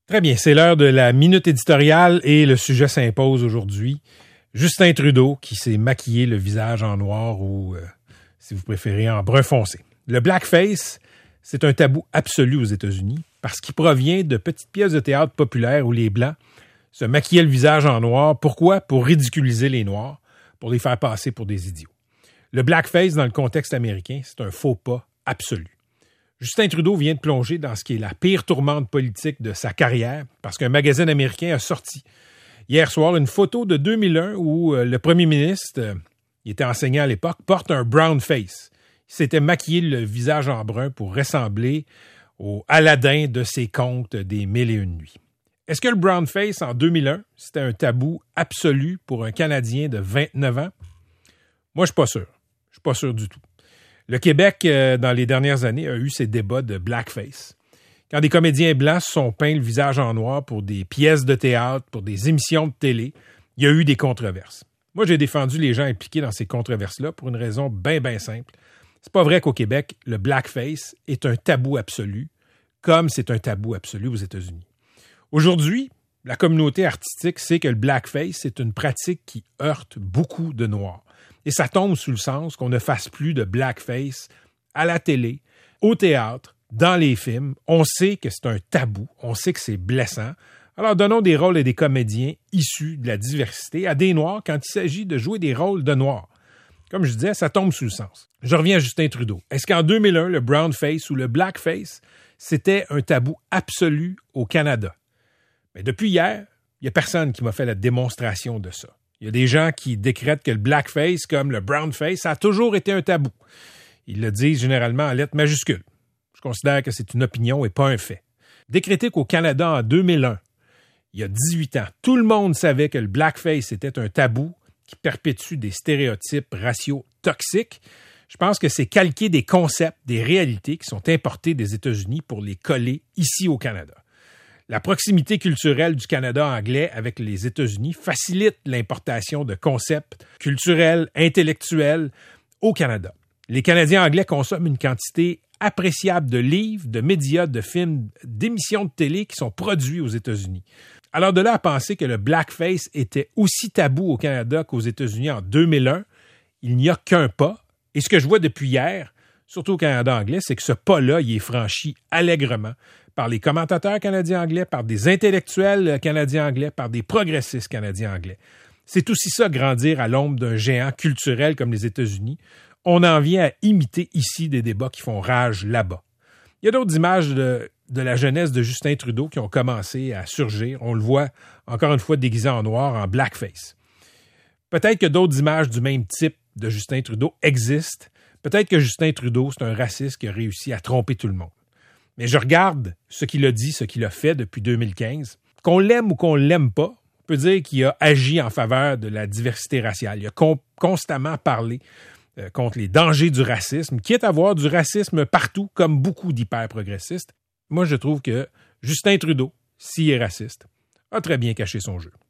Très bien, c'est l'heure de la minute éditoriale et le sujet s'impose aujourd'hui. Justin Trudeau qui s'est maquillé le visage en noir ou, si vous préférez, en brun foncé. Le blackface, c'est un tabou absolu aux États-Unis parce qu'il provient de petites pièces de théâtre populaires où les Blancs se maquillaient le visage en noir. Pourquoi? Pour ridiculiser les Noirs, pour les faire passer pour des idiots. Le blackface, dans le contexte américain, c'est un faux pas absolu. Justin Trudeau vient de plonger dans ce qui est la pire tourmente politique de sa carrière parce qu'un magazine américain a sorti hier soir une photo de 2001 où le premier ministre, il était enseignant à l'époque, porte un brown face. Il s'était maquillé le visage en brun pour ressembler au Aladdin de ses contes des 1001 nuits. Est-ce que le brown face en 2001, c'était un tabou absolu pour un Canadien de 29 ans? Moi, je suis pas sûr. Je suis pas sûr du tout. Le Québec, dans les dernières années, a eu ses débats de blackface. Quand des comédiens blancs se sont peints le visage en noir pour des pièces de théâtre, pour des émissions de télé, il y a eu des controverses. Moi, j'ai défendu les gens impliqués dans ces controverses-là pour une raison bien simple. C'est pas vrai qu'au Québec, le blackface est un tabou absolu, comme c'est un tabou absolu aux États-Unis. Aujourd'hui, la communauté artistique sait que le blackface, c'est une pratique qui heurte beaucoup de Noirs. Et ça tombe sous le sens qu'on ne fasse plus de blackface à la télé, au théâtre, dans les films. On sait que c'est un tabou, on sait que c'est blessant. Alors donnons des rôles à des comédiens issus de la diversité, à des Noirs quand il s'agit de jouer des rôles de Noirs. Comme je disais, ça tombe sous le sens. Je reviens à Justin Trudeau. Est-ce qu'en 2001, le brown face ou le blackface, c'était un tabou absolu au Canada? Mais depuis hier, il n'y a personne qui m'a fait la démonstration de ça. Il y a des gens qui décrètent que le blackface, comme le brownface, ça a toujours été un tabou. Ils le disent généralement en lettres majuscules. Je considère que c'est une opinion et pas un fait. Décréter qu'au Canada, en 2001, il y a 18 ans, tout le monde savait que le blackface était un tabou qui perpétue des stéréotypes raciaux toxiques. Je pense que c'est calquer des concepts, des réalités qui sont importés des États-Unis pour les coller ici au Canada. La proximité culturelle du Canada anglais avec les États-Unis facilite l'importation de concepts culturels, intellectuels au Canada. Les Canadiens anglais consomment une quantité appréciable de livres, de médias, de films, d'émissions de télé qui sont produits aux États-Unis. Alors de là à penser que le blackface était aussi tabou au Canada qu'aux États-Unis en 2001, il n'y a qu'un pas. Et ce que je vois depuis hier, surtout au Canada anglais, c'est que ce pas-là, il est franchi allègrement par les commentateurs canadiens-anglais, par des intellectuels canadiens-anglais, par des progressistes canadiens-anglais. C'est aussi ça, grandir à l'ombre d'un géant culturel comme les États-Unis. On en vient à imiter ici des débats qui font rage là-bas. Il y a d'autres images de la jeunesse de Justin Trudeau qui ont commencé à surgir. On le voit, encore une fois, déguisé en noir, en blackface. Peut-être que d'autres images du même type de Justin Trudeau existent. Peut-être que Justin Trudeau, c'est un raciste qui a réussi à tromper tout le monde. Mais je regarde ce qu'il a dit, ce qu'il a fait depuis 2015. Qu'on l'aime ou qu'on l'aime pas, on peut dire qu'il a agi en faveur de la diversité raciale. Il a constamment parlé contre les dangers du racisme, quitte à avoir du racisme partout, comme beaucoup d'hyper-progressistes. Moi, je trouve que Justin Trudeau, s'il est raciste, a très bien caché son jeu.